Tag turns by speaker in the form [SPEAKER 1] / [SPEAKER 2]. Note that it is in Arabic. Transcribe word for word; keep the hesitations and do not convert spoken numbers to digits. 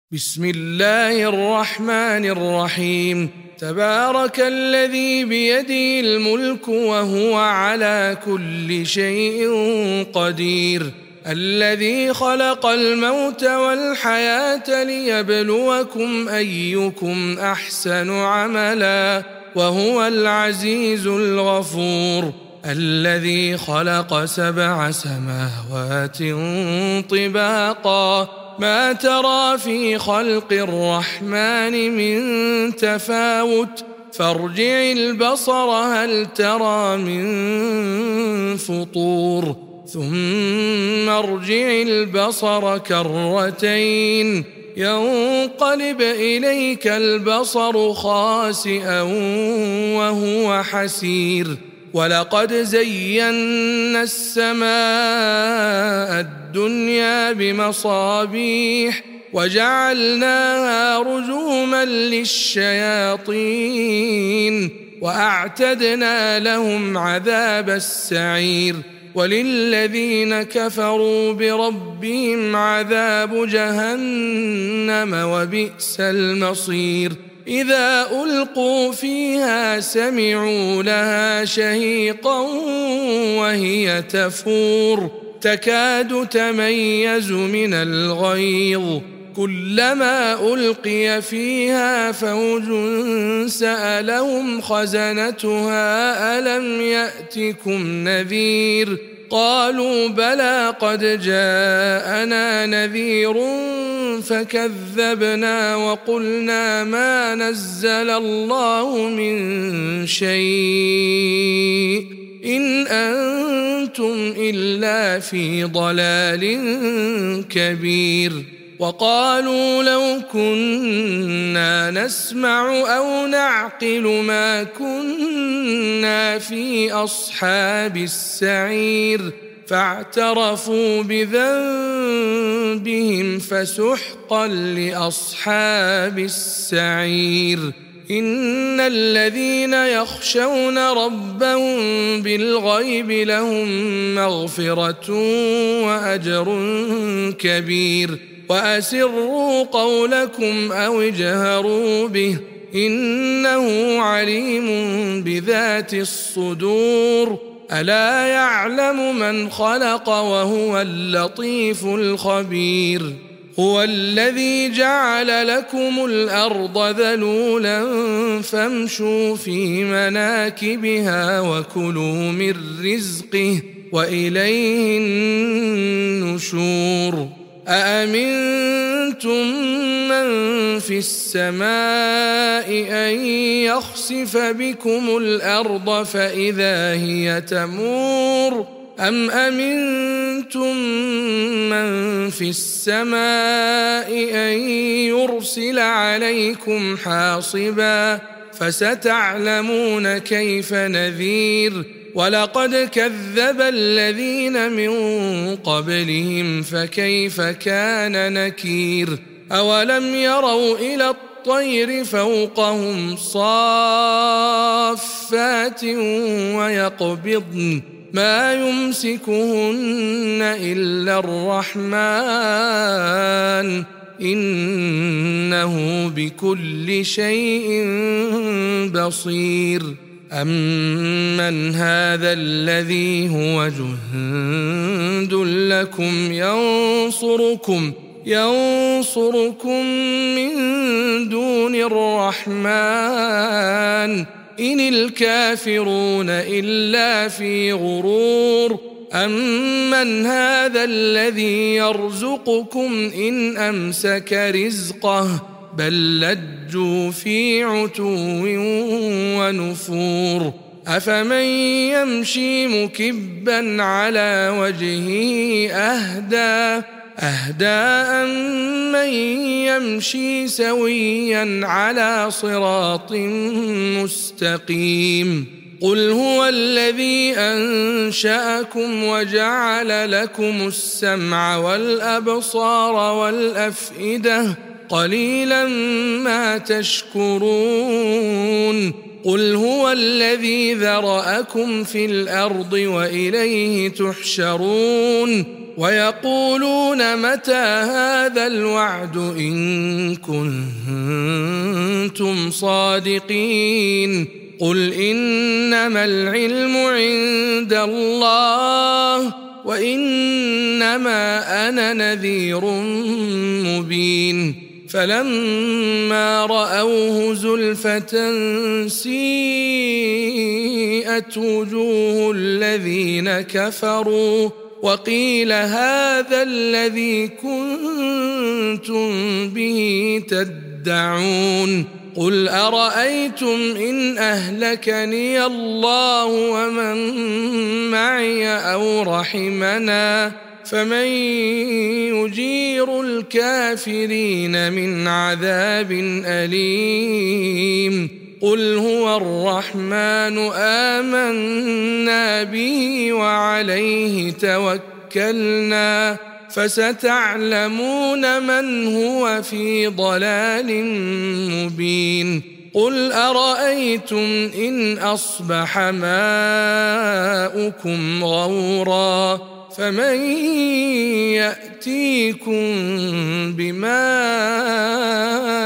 [SPEAKER 1] بسم الله الرحمن الرحيم. تبارك الذي بيده الملك وهو على كل شيء قدير، الذي خلق الموت والحياة ليبلوكم أيكم أحسن عملا، وهو العزيز الغفور، الذي خلق سبع سماوات طباقا ما ترى في خلق الرحمن من تفاوت، فارجع البصر هل ترى من فطور، ثم ارجع البصر كرتين ينقلب إليك البصر خاسئا وهو حسير، ولقد زينا السماء الدنيا بمصابيح وجعلناها رجوما للشياطين وأعتدنا لهم عذاب السعير، وللذين كفروا بربهم عذاب جهنم وبئس المصير. إذا ألقوا فيها سمعوا لها شهيقا وهي تفور تكاد تميز من الغيظ، كلما ألقي فيها فوج سألهم خزنتها ألم يأتكم نذير، قالوا بلى قد جاءنا نذير فكذبنا وقلنا ما نزل الله من شيء إن أنتم إلا في ضلال كبير. وقالوا لو كنا نسمع أو نعقل ما كنا في أصحاب السعير، فاعترفوا بذنبهم فسحقا لأصحاب السعير. إن الذين يخشون ربهم بالغيب لهم مغفرة وأجر كبير. وأسروا قولكم أو اجهروا به إنه عليم بذات الصدور. ألا يعلم من خلق وهو اللطيف الخبير. هو الذي جعل لكم الأرض ذلولا فامشوا في مناكبها وكلوا من رزقه وإليه النشور. أأمنتم من في السماء أن يخسف بكم الأرض فإذا هي تمور، أم أمنتم من في السماء أن يرسل عليكم حاصبا، فستعلمون كيف نذير. ولقد كذب الذين من قبلهم فكيف كان نكير. أولم يروا إلى الطير فوقهم صافات ويقبضن ما يمسكهن إلا الرحمن إنه بكل شيء بصير. أمن هذا الذي هو جند لكم ينصركم ينصركم من دون الرحمن إن الكافرون إلا في غرور. أمن هذا الذي يرزقكم إن أمسك رزقه بل لجوا في عتو ونفور. أفمن يمشي مكبا على وجهه أهدى أهدى أمن يمشي سويا على صراط مستقيم. قل هو الذي أنشأكم وجعل لكم السمع والأبصار والأفئدة قليلا ما تشكرون. قل هو الذي ذرأكم في الأرض وإليه تحشرون. ويقولون متى هذا الوعد إن كنتم صادقين قل إنما العلم عند الله وإنما أنا نذير مبين فلما رأوه زلفة سيئت وجوه الذين كفروا وقيل هذا الذي كنتم به تدعون قل أرأيتم إن أهلكني الله ومن معي أو رحمنا فمن يجير الكافرين من عذاب أليم قل هو الرحمن آمنا به وعليه توكلنا فستعلمون من هو في ضلال مبين قل أرأيتم إن أصبح ماؤكم غورا فمن يأتيكم بماء